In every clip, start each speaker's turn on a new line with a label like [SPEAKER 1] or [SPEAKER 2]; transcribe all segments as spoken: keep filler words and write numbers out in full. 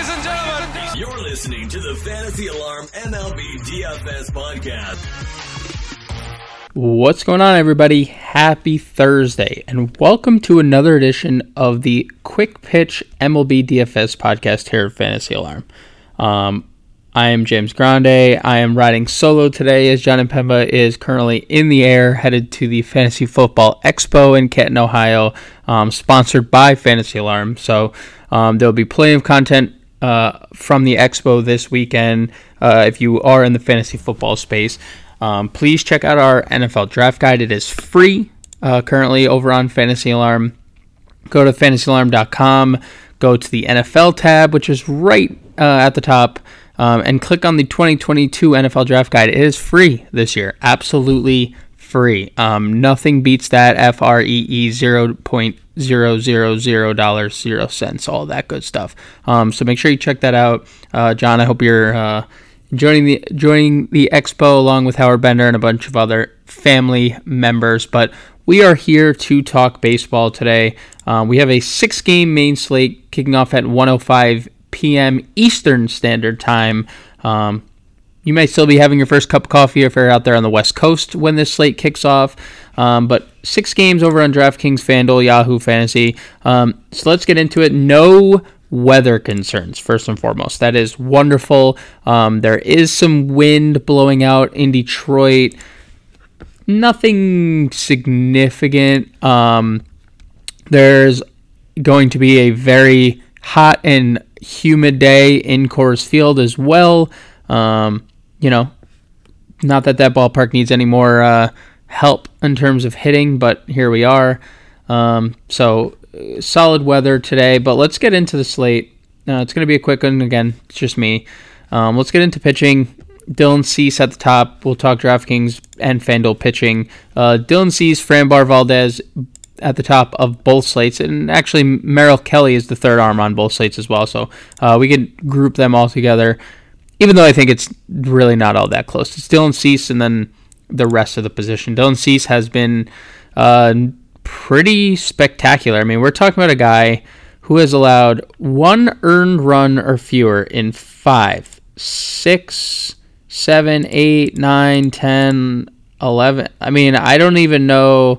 [SPEAKER 1] Ladies and gentlemen,
[SPEAKER 2] you're listening to the Fantasy Alarm M L B D F S podcast.
[SPEAKER 3] What's going on, everybody? Happy Thursday, and welcome to another edition of the Quick Pitch M L B D F S podcast here at Fantasy Alarm. Um, I am James Grande. I am riding solo today as John Impemba is currently in the air, headed to the Fantasy Football Expo in Canton, Ohio, um, sponsored by Fantasy Alarm. So um, there will be plenty of content uh, from the Expo this weekend uh, if you are in the fantasy football space. Um, please check out our N F L Draft Guide. It is free uh, currently over on Fantasy Alarm. Go to fantasy alarm dot com, go to the N F L tab, which is right uh, at the top, um, and click on the twenty twenty-two N F L Draft Guide. It is free this year, absolutely free. Um, nothing beats that. F R E E zero point zero zero zero dollars zero cents, all that good stuff. Um, so make sure you check that out. Uh, John, I hope you're uh, joining the joining the expo along with Howard Bender and a bunch of other family members. But we are here to talk baseball today. Uh, we have a six-game main slate kicking off at one oh five p.m. Eastern Standard Time. Um, you may still be having your first cup of coffee if you're out there on the West Coast when this slate kicks off. Um, but six games over on DraftKings, FanDuel, Yahoo Fantasy. Um, so let's get into it. No weather concerns, first and foremost. That is wonderful. Um, there is some wind blowing out in Detroit. Nothing significant. Um, there's going to be a very hot and humid day in Coors Field as well. Um, you know, not that that ballpark needs any more uh, help in terms of hitting, but here we are. Um, so solid weather today, but let's get into the slate. Uh, it's going to be a quick one. Again, it's just me. Um, let's get into pitching. Dylan Cease at the top. We'll talk DraftKings and FanDuel pitching. Uh, Dylan Cease, Framber Valdez at the top of both slates, and actually Merrill Kelly is the third arm on both slates as well, so uh, we could group them all together, even though I think it's really not all that close. It's Dylan Cease and then the rest of the position. Dylan Cease has been uh, pretty spectacular. I mean, we're talking about a guy who has allowed one earned run or fewer in five, six, seven, eight, nine, ten, eleven. I mean, I don't even know,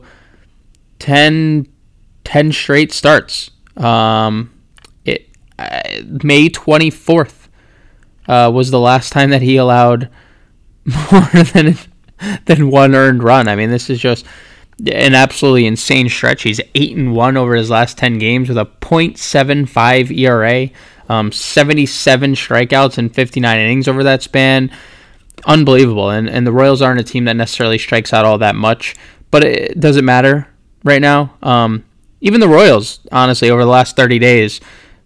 [SPEAKER 3] ten, ten straight starts. Um, it uh, May twenty-fourth uh, was the last time that he allowed more than than one earned run. I mean, this is just an absolutely insane stretch. He's eight and one over his last ten games with a point seven five E R A, um, seventy-seven strikeouts and fifty-nine innings over that span. Unbelievable. And and the Royals aren't a team that necessarily strikes out all that much, but it doesn't matter right now. Um, even the Royals, honestly, over the last thirty days,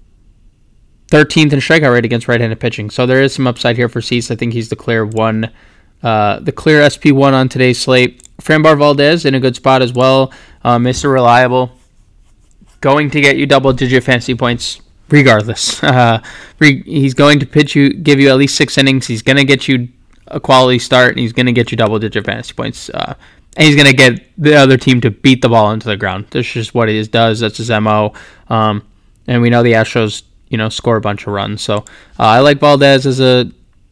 [SPEAKER 3] thirteenth in strikeout rate against right-handed pitching. So there is some upside here for Cease. I think he's the clear one, uh, the clear S P one on today's slate. Framber Valdez in a good spot as well. Uh, Mister Reliable, going to get you double-digit fantasy points regardless. Uh, re- he's going to pitch you, give you at least six innings. He's going to get you a quality start, and he's going to get you double-digit fantasy points. Uh, and he's going to get the other team to beat the ball into the ground. That's just what he does. That's his M O. Um, and we know the Astros, you know, score a bunch of runs. So uh, I like Valdez as a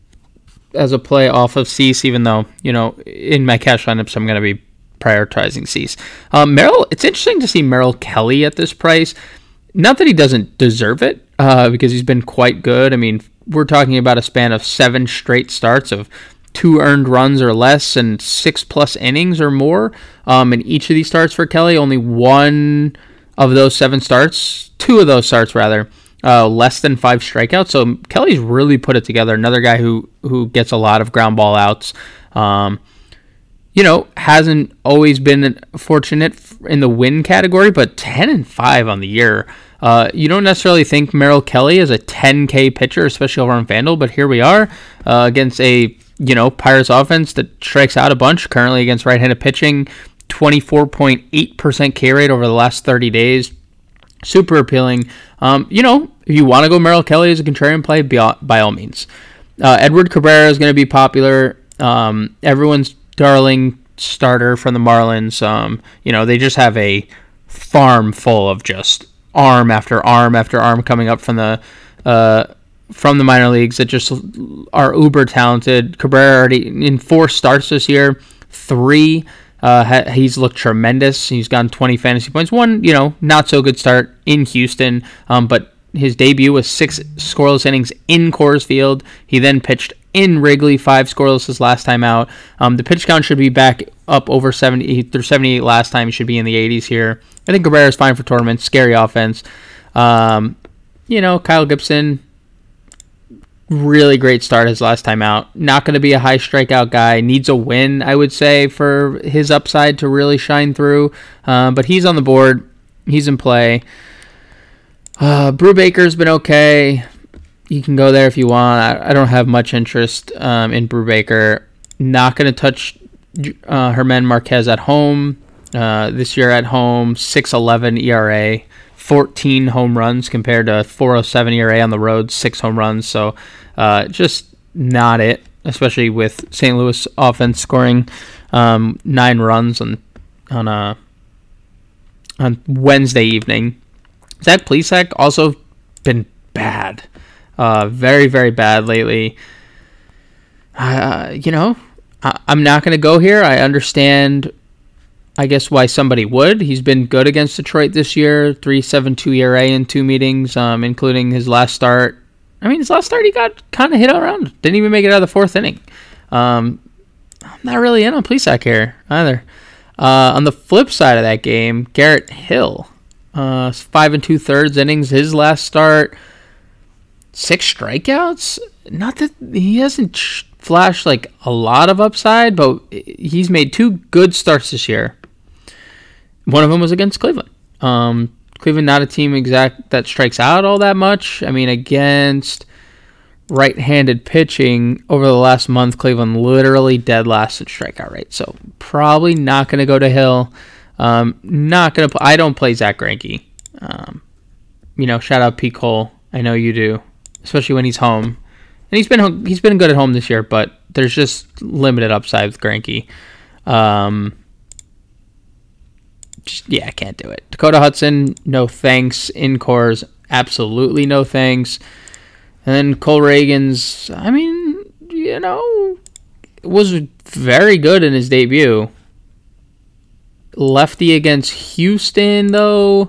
[SPEAKER 3] as a play off of Cease, even though, you know, in my cash lineups, I'm going to be prioritizing Cease. Um, Merrill, it's interesting to see Merrill Kelly at this price. Not that he doesn't deserve it, uh, because he's been quite good. I mean, we're talking about a span of seven straight starts of two earned runs or less and six plus innings or more. Um, in each of these starts for Kelly, only one of those seven starts, two of those starts rather, uh, less than five strikeouts. So Kelly's really put it together. Another guy who, who gets a lot of ground ball outs. Um, you know, hasn't always been fortunate in the win category, but ten and five on the year. Uh, you don't necessarily think Merrill Kelly is a ten K pitcher, especially over on FanDuel, but here we are uh, against a, you know, Pirates offense that strikes out a bunch currently against right-handed pitching, twenty-four point eight percent K rate over the last thirty days. Super appealing. Um, you know, if you want to go Merrill Kelly as a contrarian play, by, by all means. Uh, Edward Cabrera is going to be popular. Um, everyone's darling starter from the Marlins. Um, you know, they just have a farm full of just arm after arm after arm coming up from the uh, from the minor leagues that just are uber talented. Cabrera already in four starts this year, three uh, ha- he's looked tremendous. He's gotten twenty fantasy points. One, you know, not so good start in Houston, um, but his debut was six scoreless innings in Coors Field. He then pitched in Wrigley, five scoreless his last time out. Um, the pitch count should be back up over seventy through seventy-eight last time. He should be in the eighties here. I think Cabrera is fine for tournaments. Scary offense. Um, you know, Kyle Gibson, really great start his last time out. Not going to be a high strikeout guy. Needs a win, I would say, for his upside to really shine through. Um, but he's on the board. He's in play. Uh, Brubaker's been okay. You can go there if you want. I, I don't have much interest um, in Brubaker. Not going to touch uh, German Marquez at home. Uh, this year at home, six eleven E R A. fourteen home runs compared to four oh seven E R A on the road, six home runs. So uh, just not it, especially with Saint Louis offense scoring um, nine runs on on a on Wednesday evening. Zach Plesac also been bad, uh, very very bad lately. Uh, you know, I, I'm not going to go here. I understand, I guess, why somebody would. He's been good against Detroit this year, three point seven two E R A in two meetings, um, including his last start. I mean, his last start he got kind of hit around. Didn't even make it out of the fourth inning. Um, I'm not really in on Plesac here either. Uh, on the flip side of that game, Garrett Hill, uh, five and two thirds innings. His last start, six strikeouts. Not that he hasn't flashed like a lot of upside, but he's made two good starts this year. One of them was against Cleveland. Um, Cleveland, not a team exact that strikes out all that much. I mean, against right-handed pitching over the last month, Cleveland literally dead last in strikeout rate. So probably not going to go to Hill. Um, not going to. I don't play Zach Greinke. Um, you know, shout out Pete Cole. I know you do, especially when he's home. And he's been he's been good at home this year, but there's just limited upside with Greinke. Um, just, yeah, I can't do it. Dakota Hudson, no thanks. In Coors, absolutely no thanks. And then Cole Reagans, I mean, you know, was very good in his debut. Lefty against Houston, though.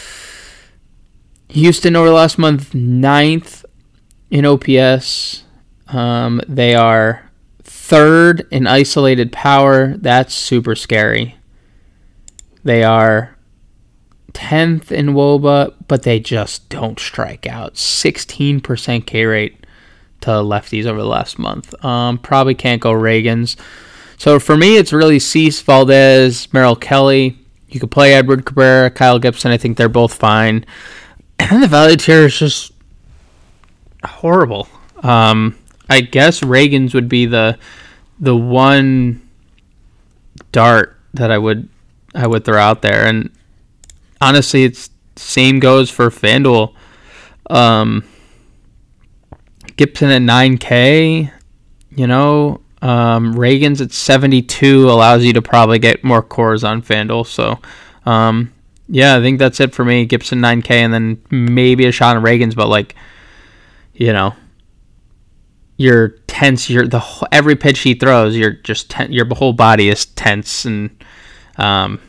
[SPEAKER 3] Houston over the last month, ninth in O P S. Um, they are third in isolated power. That's super scary. They are tenth in W O B A, but they just don't strike out. sixteen percent K rate to lefties over the last month. Um, probably can't go Reagans. So for me, it's really Cease, Valdez, Merrill Kelly. You could play Edward Cabrera, Kyle Gibson. I think they're both fine. And then the value tier is just horrible. Um, I guess Reagans would be the the one dart that I would I would throw out there. And honestly, it's same goes for FanDuel. Um, Gibson at nine K, you know. Um, Reagans at seventy-two allows you to probably get more cores on FanDuel. So, um, yeah, I think that's it for me. Gibson nine K, and then maybe a shot on Reagans, but like, you know, you're tense. You're the every pitch he throws, you're just ten, your whole body is tense, and um,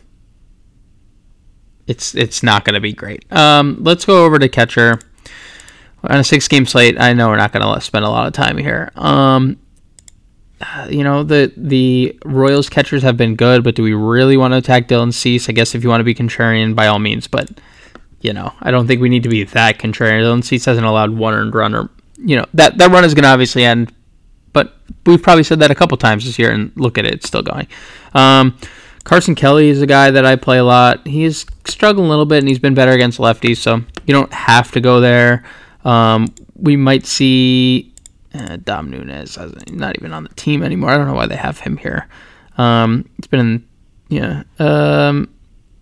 [SPEAKER 3] it's it's not going to be great. Um, let's go over to catcher on a six-game slate. I know we're not going to spend a lot of time here. Um. You know, the the Royals catchers have been good, but do we really want to attack Dylan Cease? I guess if you want to be contrarian, by all means, but, you know, I don't think we need to be that contrarian. Dylan Cease hasn't allowed one earned run, or, you know, that, that run is going to obviously end, but we've probably said that a couple times this year, and look at it, it's still going. Um, Carson Kelly is a guy that I play a lot. He's struggling a little bit, and he's been better against lefties, so you don't have to go there. Um, we might see... Uh, Dom Nunez, not even on the team anymore. I don't know why they have him here. Um, it's been, in, yeah. Um,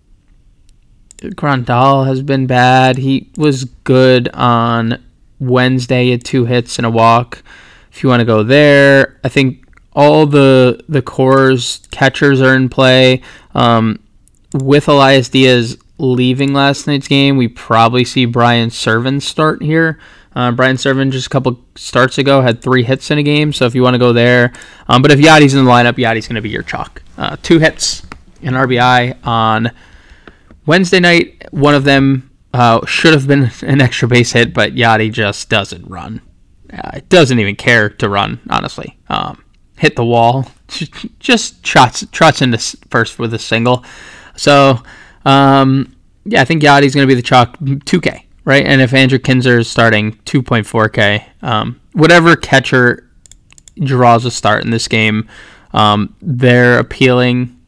[SPEAKER 3] Grandal has been bad. He was good on Wednesday. He had two hits and a walk. If you want to go there, I think all the the Coors catchers are in play. Um, with Elias Diaz leaving last night's game, we probably see Brian Servin start here. Uh, Brian Serven just a couple starts ago had three hits in a game, so if you want to go there. Um, but if Yadi's in the lineup, Yadi's going to be your chalk. Uh, two hits, an R B I on Wednesday night. One of them uh, should have been an extra base hit, but Yadi just doesn't run. Uh, doesn't even care to run, honestly. Um, hit the wall, just trots, trots into first with a single. So, um, yeah, I think Yadi's going to be the chalk two K, right? And if Andrew Kinzer is starting two point four K, um, whatever catcher draws a start in this game, um, they're appealing.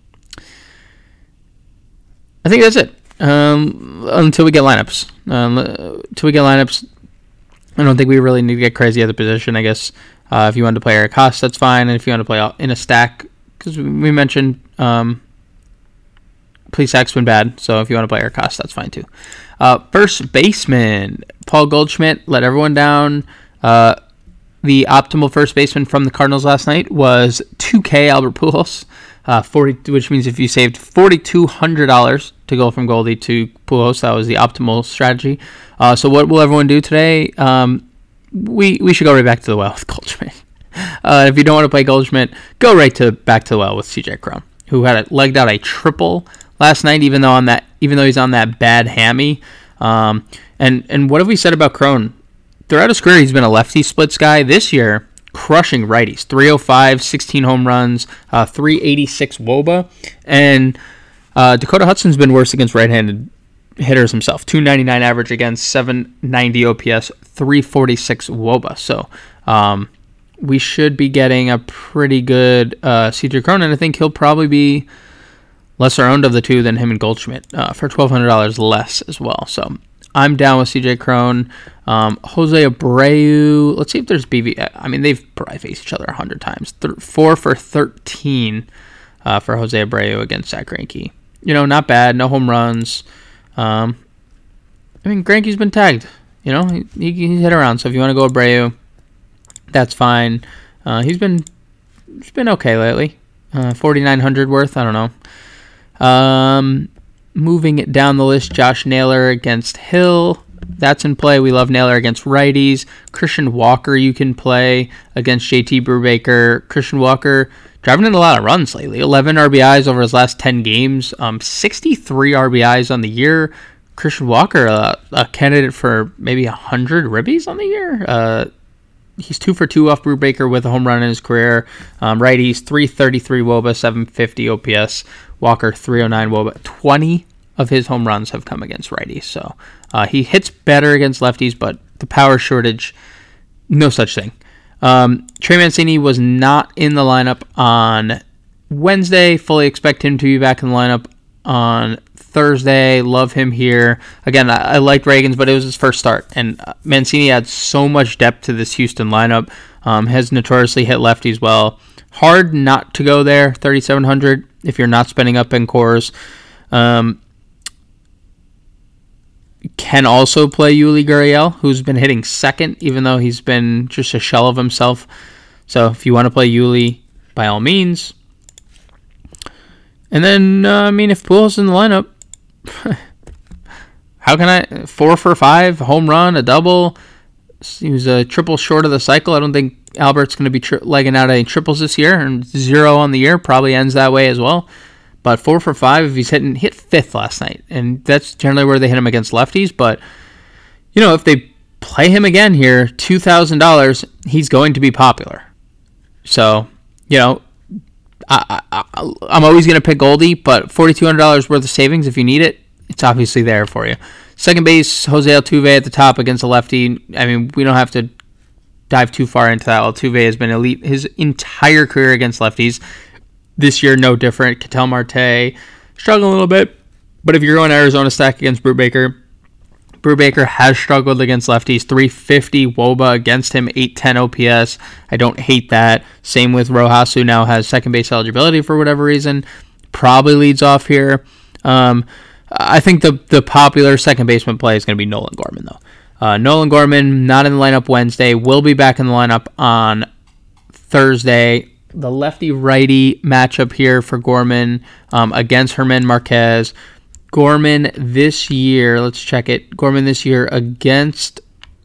[SPEAKER 3] I think that's it. Um, until we get lineups. Um, until we get lineups, I don't think we really need to get crazy at the position. I guess uh, if you want to play Eric Haas, that's fine. And if you want to play in a stack, because we mentioned um, Plesac's been bad, so if you want to play Eric Haas, that's fine too. Uh, first baseman, Paul Goldschmidt let everyone down. Uh, the optimal first baseman from the Cardinals last night was two K Albert Pujols, uh, forty, which means if you saved four thousand two hundred dollars to go from Goldie to Pujols, that was the optimal strategy. Uh, so what will everyone do today? Um, we we should go right back to the well with Goldschmidt. Uh, if you don't want to play Goldschmidt, go right to back to the well with C J Cron, who had a, legged out a triple last night, even though on that even though he's on that bad hammy. Um, and and what have we said about Cron? Throughout his career, he's been a lefty splits guy. This year, crushing righties. three oh five, sixteen home runs, uh, three eighty-six wOBA, and uh, Dakota Hudson's been worse against right-handed hitters himself. two ninety-nine average against, seven ninety O P S, three forty-six wOBA. So um, we should be getting a pretty good uh, C J Cron, and I think he'll probably be lesser owned of the two than him and Goldschmidt uh, for twelve hundred dollars less as well. So I'm down with C J Cron. Um, Jose Abreu. Let's see if there's B V. I mean, they've probably faced each other a hundred times. Th- four for thirteen uh, for Jose Abreu against Zach Greinke. You know, not bad. No home runs. Um, I mean, Greinke's been tagged. You know, he, he, he's hit around. So if you want to go Abreu, that's fine. Uh, he's been he's been okay lately. Uh, forty-nine hundred worth. I don't know. Um, moving it down the list, Josh Naylor against Hill. That's in play. We love Naylor against righties. Christian Walker you can play against J T Brubaker. Christian Walker driving in a lot of runs lately. eleven R B Is over his last ten games. Um, sixty-three R B Is on the year. Christian Walker, uh, a candidate for maybe one hundred ribbies on the year. Uh, he's two for two off Brubaker with a home run in his career. Um, righties, three thirty-three wOBA, seven fifty O P S. Walker, three oh nine wOBA. twenty of his home runs have come against righties. So uh, he hits better against lefties, but the power shortage, no such thing. Um, Trey Mancini was not in the lineup on Wednesday. Fully expect him to be back in the lineup on Thursday. Love him here. Again, I, I liked Reagan's, but it was his first start. And Mancini adds so much depth to this Houston lineup. Um, has notoriously hit lefties well. Hard not to go there, thirty-seven hundred, if you're not spending up in cores. Um, can also play Yuli Gurriel, who's been hitting second, even though he's been just a shell of himself. So if you want to play Yuli, by all means. And then, uh, I mean, if Pujols in the lineup, how can I? Four for five, home run, a double. He was a triple short of the cycle. I don't think Albert's going to be tri- legging out any triples this year, and zero on the year probably ends that way as well. But four for five, if he's hitting, hit fifth last night, and that's generally where they hit him against lefties. But, you know, if they play him again here, two thousand dollars, he's going to be popular. So, you know, I, I, I'm always going to pick Goldie, but forty-two hundred dollars worth of savings, if you need it, it's obviously there for you. Second base, Jose Altuve at the top against a lefty. I mean, we don't have to dive too far into that. Altuve has been elite his entire career against lefties. This year, no different. Ketel Marte struggling a little bit, but if you're going Arizona stack against Brubaker, Brubaker has struggled against lefties. three fifty wOBA against him, eight ten O P S. I don't hate that. Same with Rojas, who now has second base eligibility for whatever reason. Probably leads off here. Um, I think the the popular second baseman play is going to be Nolan Gorman, though. Uh, Nolan Gorman, not in the lineup Wednesday, will be back in the lineup on Thursday. The lefty-righty matchup here for Gorman um, against German Marquez. Gorman this year, let's check it. Gorman this year against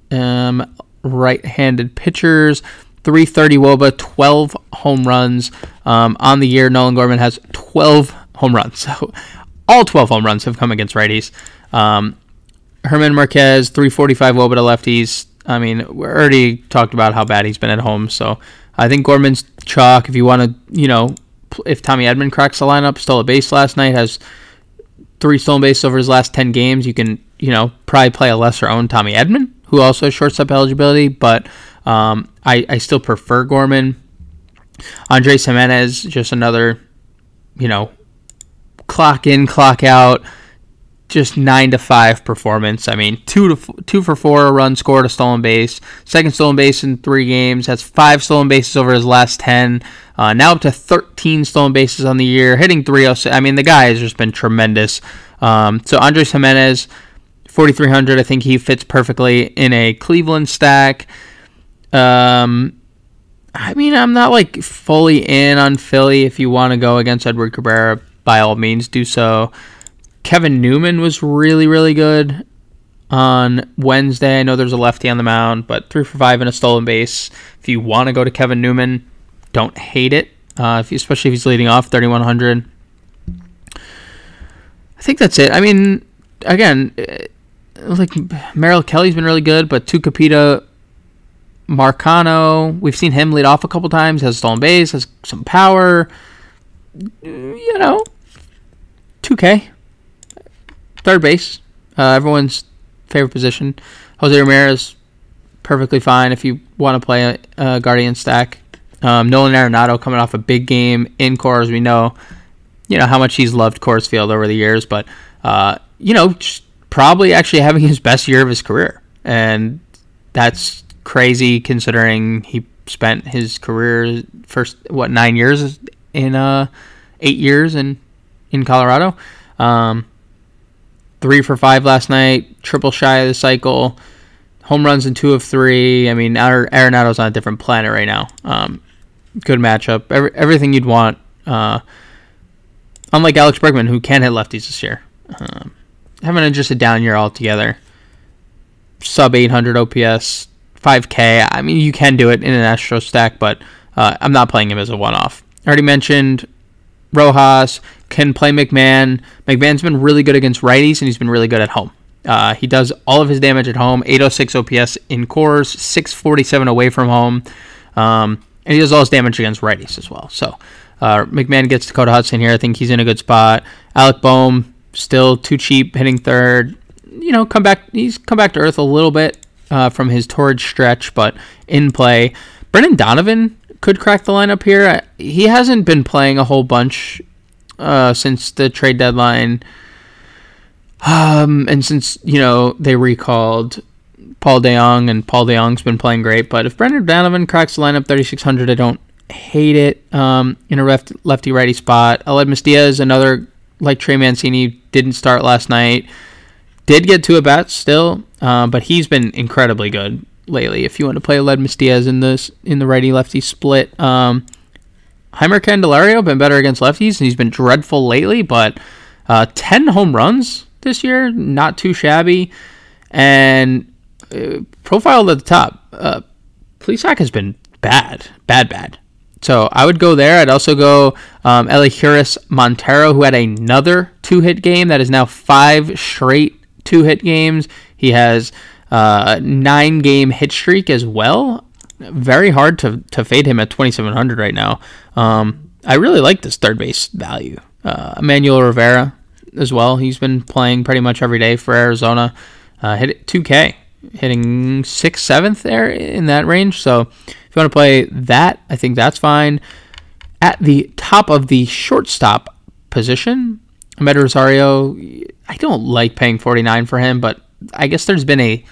[SPEAKER 3] um, right-handed pitchers. three thirty W O B A, twelve home runs um, on the year. Nolan Gorman has twelve home runs. So all twelve home runs have come against righties. Um, Herman Marquez, three forty-five W O B A to lefties. I mean, we already talked about how bad he's been at home. So I think Gorman's chalk. If you want to, you know, if Tommy Edman cracks the lineup, stole a base last night, has three stolen bases over his last ten games, you can, you know, probably play a lesser owned Tommy Edman, who also has shortstop eligibility, but um, I, I still prefer Gorman. Andres Jimenez, just another, you know, clock in, clock out, just nine to five performance. I mean, two to f- two for four, a run scored, a stolen base, second stolen base in three games. Has five stolen bases over his last ten. Uh, now up to thirteen stolen bases on the year, hitting three oh six. I mean, the guy has just been tremendous. Um, so Andres Jimenez, forty-three hundred. I think he fits perfectly in a Cleveland stack. Um, I mean, I'm not like fully in on Philly. If you want to go against Edward Cabrera, by all means, do so. Kevin Newman was really, really good on Wednesday. I know there's a lefty on the mound, but three for five and a stolen base. If you want to go to Kevin Newman, don't hate it, uh, if you, especially if he's leading off, thirty-one hundred. I think that's it. I mean, again, like Merrill Kelly's been really good, but Tucupita Marcano, we've seen him lead off a couple times, has a stolen base, has some power. You know, two K. Third base, uh, everyone's favorite position. Jose Ramirez, perfectly fine if you want to play a, a Guardian stack. Um, Nolan Arenado coming off a big game in Coors. We know, you know how much he's loved Coors Field over the years, but uh, you know, probably actually having his best year of his career, and that's crazy considering he spent his career first what nine years in uh eight years in in Colorado. Um, Three for five last night, triple shy of the cycle, home runs in two of three. I mean, Arenado's on a different planet right now. Um, good matchup, Every, everything you'd want. Uh, unlike Alex Bregman, who can hit lefties this year, um, having just a down year altogether. Sub eight hundred O P S, five K. I mean, you can do it in an Astro stack, but uh, I'm not playing him as a one-off. I already mentioned Rojas. Can play McMahon. McMahon's been really good against righties, and he's been really good at home. Uh, he does all of his damage at home, eight oh six O P S in Coors, six forty-seven away from home, um, and he does all his damage against righties as well. So uh, McMahon gets Dakota Hudson here. I think he's in a good spot. Alec Boehm, still too cheap, hitting third. You know, come back. He's come back to earth a little bit uh, from his torrid stretch, but in play. Brendan Donovan could crack the lineup here. He hasn't been playing a whole bunch Uh, since the trade deadline, um, and since, you know, they recalled Paul DeJong, and Paul DeJong's been playing great, but if Brendan Donovan cracks the lineup thirty-six hundred, I don't hate it, um, in a left, lefty-righty spot. Aledmus Diaz, another, like Trey Mancini, didn't start last night, did get to a bat still, uh, but he's been incredibly good lately. If you want to play Aledmus Diaz in this, in the righty-lefty split, um, Heimer Candelario been better against lefties, and he's been dreadful lately, but uh, ten home runs this year, not too shabby, and uh, profiled at the top. Uh, Plesac has been bad, bad, bad. So I would go there. I'd also go um, Elihuris Montero, who had another two-hit game. That is now five straight two-hit games. He has a nine-game hit streak as well. Very hard to, to fade him at twenty-seven hundred right now. Um, I really like this third base value. Uh, Emmanuel Rivera as well. He's been playing pretty much every day for Arizona. Uh, hit it two K, hitting sixth, seventh there in that range. So if you want to play that, I think that's fine. At the top of the shortstop position, Amed Rosario, I don't like paying forty-nine for him, but I guess there's been a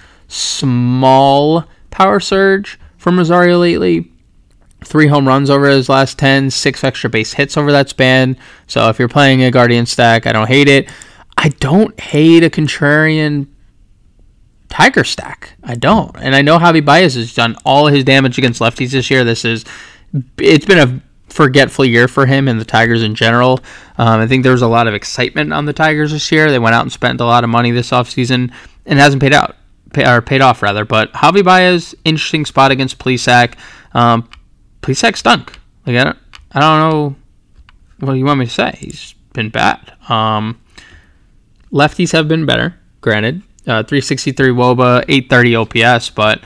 [SPEAKER 3] small power surge from Rosario lately. Three home runs over his last ten, six extra base hits over that span. So if you're playing a Guardian stack, I don't hate it. I don't hate a contrarian Tiger stack. I don't. And I know Javi Baez has done all his damage against lefties this year. This is, it's been a forgetful year for him and the Tigers in general. Um, I think there was a lot of excitement on the Tigers this year. They went out and spent a lot of money this offseason and it hasn't paid out. pay, or paid off rather. But Javi Baez, interesting spot against Plesac. Um, Plesac stunk. Like I don't, I don't know what you want me to say. He's been bad. Um, lefties have been better, granted. Uh, three sixty-three W O B A, eight thirty O P S, but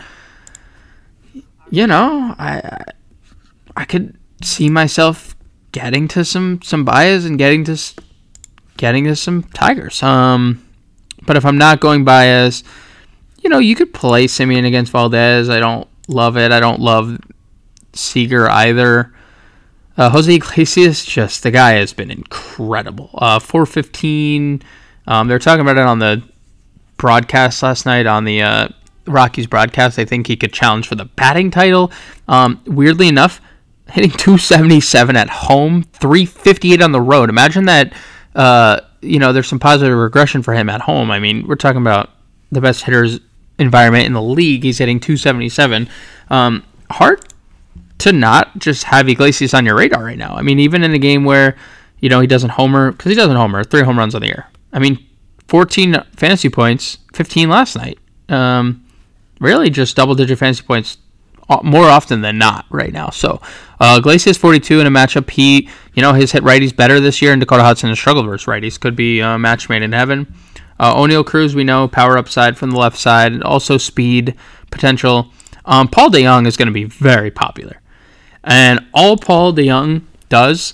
[SPEAKER 3] you know, I I could see myself getting to some some Baez and getting to getting to some Tigers. Um, but if I'm not going Baez, you know, you could play Semien against Valdez. I don't love it. I don't love Seager either. Uh, Jose Iglesias, just the guy has been incredible. Uh, four fifteen. Um, they were talking about it on the broadcast last night on the uh, Rockies broadcast. I think he could challenge for the batting title. Um, weirdly enough, hitting two seventy-seven at home, three fifty-eight on the road. Imagine that. Uh, you know, there's some positive regression for him at home. I mean, we're talking about the best hitters environment in the league. He's hitting two seventy-seven. Um, hard to not just have Iglesias on your radar right now. I mean, even in a game where, you know, he doesn't homer, because he doesn't homer, three home runs on the year. I mean, fourteen fantasy points, fifteen last night. Um, really just double-digit fantasy points more often than not right now. So, uh, Iglesias forty-two in a matchup. He, you know, his hit righties better this year, and Dakota Hudson has struggled versus righties. Could be a match made in heaven. Uh, O'Neal Cruz, we know, power upside from the left side, and also speed potential. Um, Paul DeJong is going to be very popular. And all Paul DeJong does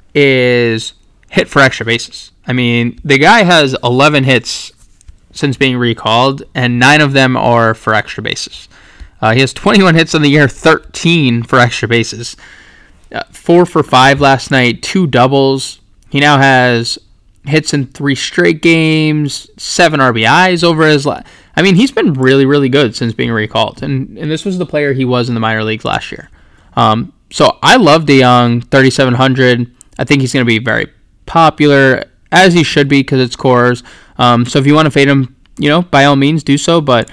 [SPEAKER 3] is hit for extra bases. I mean, the guy has eleven hits since being recalled, and nine of them are for extra bases. Uh, he has twenty-one hits on the year, thirteen for extra bases. Uh, four for five last night, two doubles. He now has hits in three straight games, seven R B Is over his last. I mean, he's been really, really good since being recalled. And and this was the player he was in the minor leagues last year. Um, so I love DeJong, thirty-seven hundred. I think he's going to be very popular, as he should be, because it's Coors. Um, so if you want to fade him, you know, by all means do so. But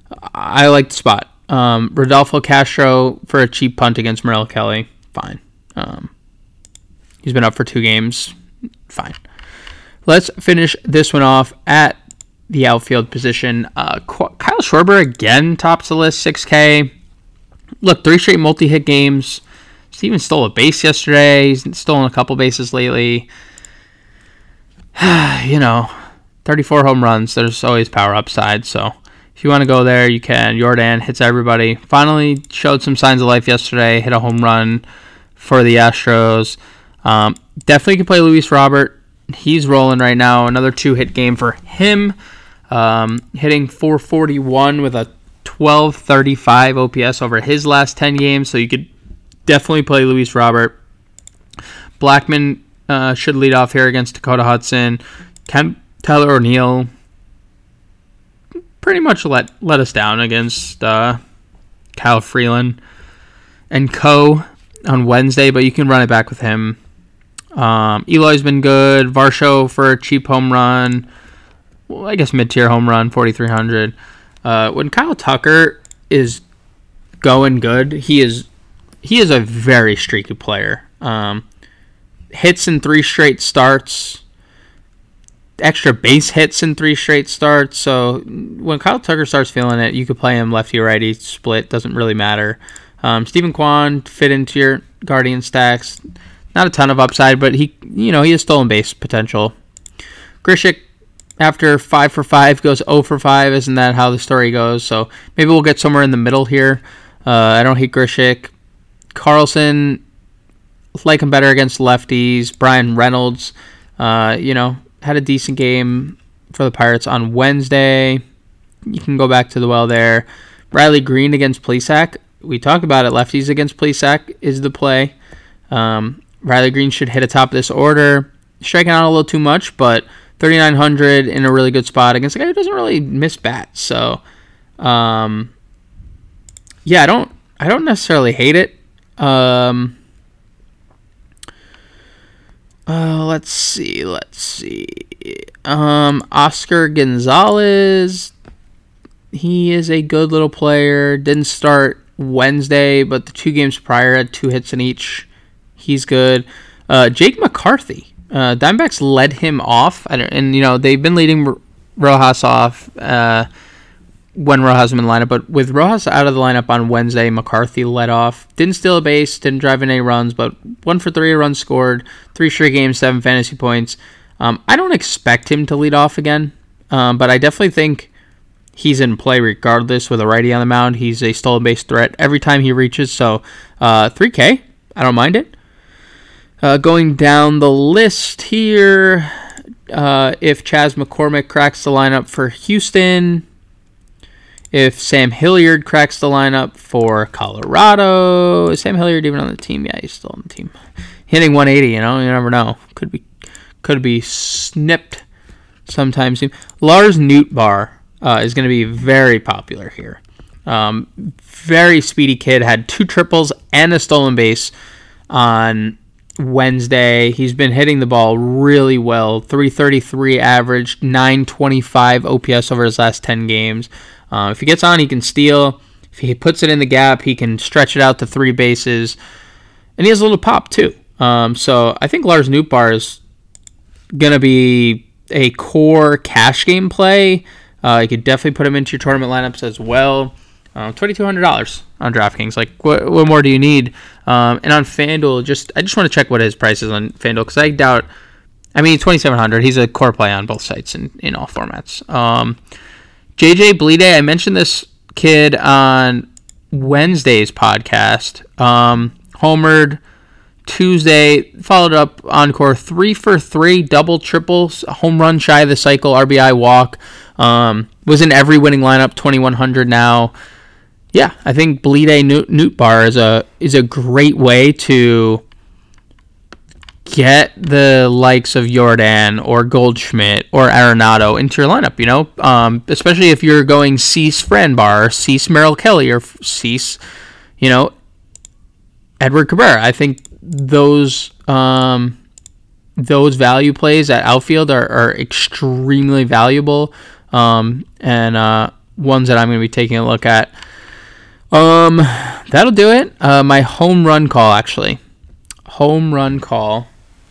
[SPEAKER 3] I like the spot. Um, Rodolfo Castro for a cheap punt against Merrill Kelly, fine. Um, he's been up for two games, fine. Let's finish this one off at the outfield position. Uh, Kyle Schwarber again tops the list, six K. Look, three straight multi-hit games. Steven stole a base yesterday. He's stolen a couple bases lately. You know, thirty-four home runs. There's always power upside, so if you want to go there, you can. Jordan hits everybody. Finally showed some signs of life yesterday. Hit a home run for the Astros. Um, definitely can play Luis Robert. He's rolling right now. Another two-hit game for him. Um, hitting four forty-one with a twelve thirty-five O P S over his last ten games. So you could definitely play Luis Robert. Blackman uh, should lead off here against Dakota Hudson. Ken, Tyler O'Neill pretty much let let us down against uh, Kyle Freeland and co on Wednesday, but you can run it back with him. Um, Eloy's been good. Varsho for a cheap home run. Well, I guess mid-tier home run, forty-three hundred. Uh, when Kyle Tucker is going good, he is he is a very streaky player. Um, hits in three straight starts. Extra base hits in three straight starts. So when Kyle Tucker starts feeling it, you could play him lefty, righty, split. Doesn't really matter. Um, Stephen Kwan fit into your Guardian stacks. Not a ton of upside, but he, you know, he has stolen base potential. Grichuk, after five for five, goes zero for five. Isn't that how the story goes? So maybe we'll get somewhere in the middle here. Uh, I don't hate Grichuk. Carlson, like him better against lefties. Brian Reynolds, uh, you know, had a decent game for the Pirates on Wednesday. You can go back to the well there. Riley Green against Plesac. We talked about it. Lefties against Plesac is the play. Um, Riley Green should hit atop this order. Striking out a little too much, but thirty-nine hundred in a really good spot against a guy who doesn't really miss bats. So, um, yeah, I don't, I don't necessarily hate it. Um, uh, let's see, let's see. Um, Oscar Gonzalez. He is a good little player. Didn't start Wednesday, but the two games prior had two hits in each. He's good. Uh, Jake McCarthy. Uh, Diamondbacks led him off, and, and you know they've been leading Rojas off. Uh, when Rojas was in the lineup, but with Rojas out of the lineup on Wednesday, McCarthy led off. Didn't steal a base, didn't drive in any runs, but one for three runs scored, three straight games, seven fantasy points. Um, I don't expect him to lead off again, um, but I definitely think he's in play regardless with a righty on the mound. He's a stolen base threat every time he reaches, so uh, three K, I don't mind it. Uh, going down the list here, uh, if Chas McCormick cracks the lineup for Houston, if Sam Hilliard cracks the lineup for Colorado, is Sam Hilliard even on the team? Yeah, he's still on the team. Hitting one eighty, you know, you never know. Could be, could be snipped sometime soon. Lars Nootbaar uh, is going to be very popular here. Um, very speedy kid, had two triples and a stolen base on Wednesday. He's been hitting the ball really well. three thirty-three average, nine twenty-five O P S over his last ten games. Uh, if he gets on, he can steal. If he puts it in the gap, he can stretch it out to three bases. And he has a little pop, too. Um, so I think Lars Nootbaar is going to be a core cash game play. Uh, you could definitely put him into your tournament lineups as well. Um, twenty-two hundred dollars on DraftKings. Like, what, what more do you need? Um, and on FanDuel, just I just want to check what his price is on FanDuel, because I doubt, I mean, twenty-seven hundred dollars. He's a core play on both sites in, in all formats. Um, J J Bleday, I mentioned this kid on Wednesday's podcast. Um, homered Tuesday, followed up encore three for three, double triples, home run shy of the cycle, R B I walk. Um, was in every winning lineup, twenty-one hundred now. Yeah, I think Bleday Nootbaar is a is a great way to get the likes of Jordan or Goldschmidt or Arenado into your lineup, you know, um, especially if you're going Cease Franbar or Cease Merrill Kelly or Cease, you know, Edward Cabrera. I think those um, those value plays at outfield are, are extremely valuable, um, and uh, ones that I'm going to be taking a look at. Um, that'll do it. Uh, my home run call, actually. Home run call.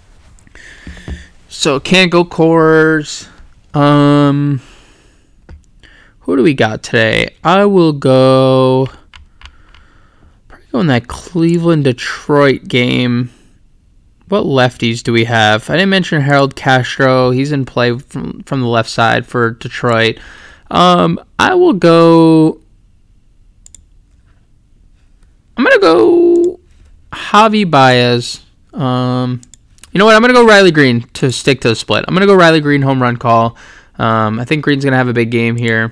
[SPEAKER 3] So, can't go Coors. Um, who do we got today? I will go... Probably go in that Cleveland-Detroit game. What lefties do we have? I didn't mention Harold Castro. He's in play from, from the left side for Detroit. Um, I will go... I'm going to go Javi Baez. Um, you know what? I'm going to go Riley Green to stick to the split. I'm going to go Riley Green home run call. Um, I think Green's going to have a big game here.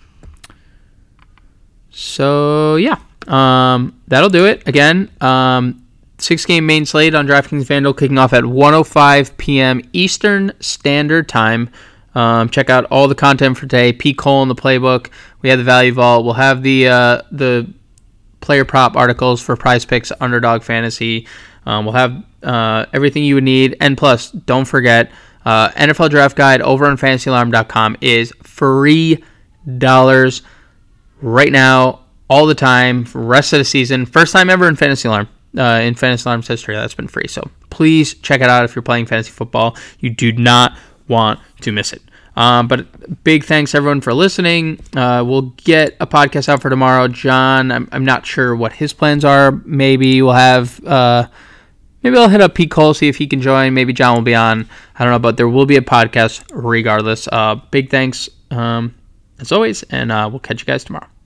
[SPEAKER 3] So, yeah. Um, that'll do it. Again, um, six-game main slate on DraftKings FanDuel kicking off at one oh five p.m. Eastern Standard Time. Um, check out all the content for today. Pete Cole in the playbook. We have the Value Vault. We'll have the uh, the... player prop articles for Prize Picks, Underdog Fantasy. Um, we'll have uh, everything you would need. And plus, don't forget, uh, N F L Draft Guide over on fantasy alarm dot com is free dollars right now, all the time, for the rest of the season. First time ever in Fantasy Alarm, uh, in Fantasy Alarm's history, that's been free. So please check it out if you're playing fantasy football. You do not want to miss it. Um, but big thanks everyone for listening. Uh, we'll get a podcast out for tomorrow. John, I'm, I'm not sure what his plans are. Maybe we'll have, uh, maybe I'll hit up Pete Cole, see if he can join. Maybe John will be on. I don't know, but there will be a podcast regardless. Uh, big thanks, um, as always, and uh, we'll catch you guys tomorrow.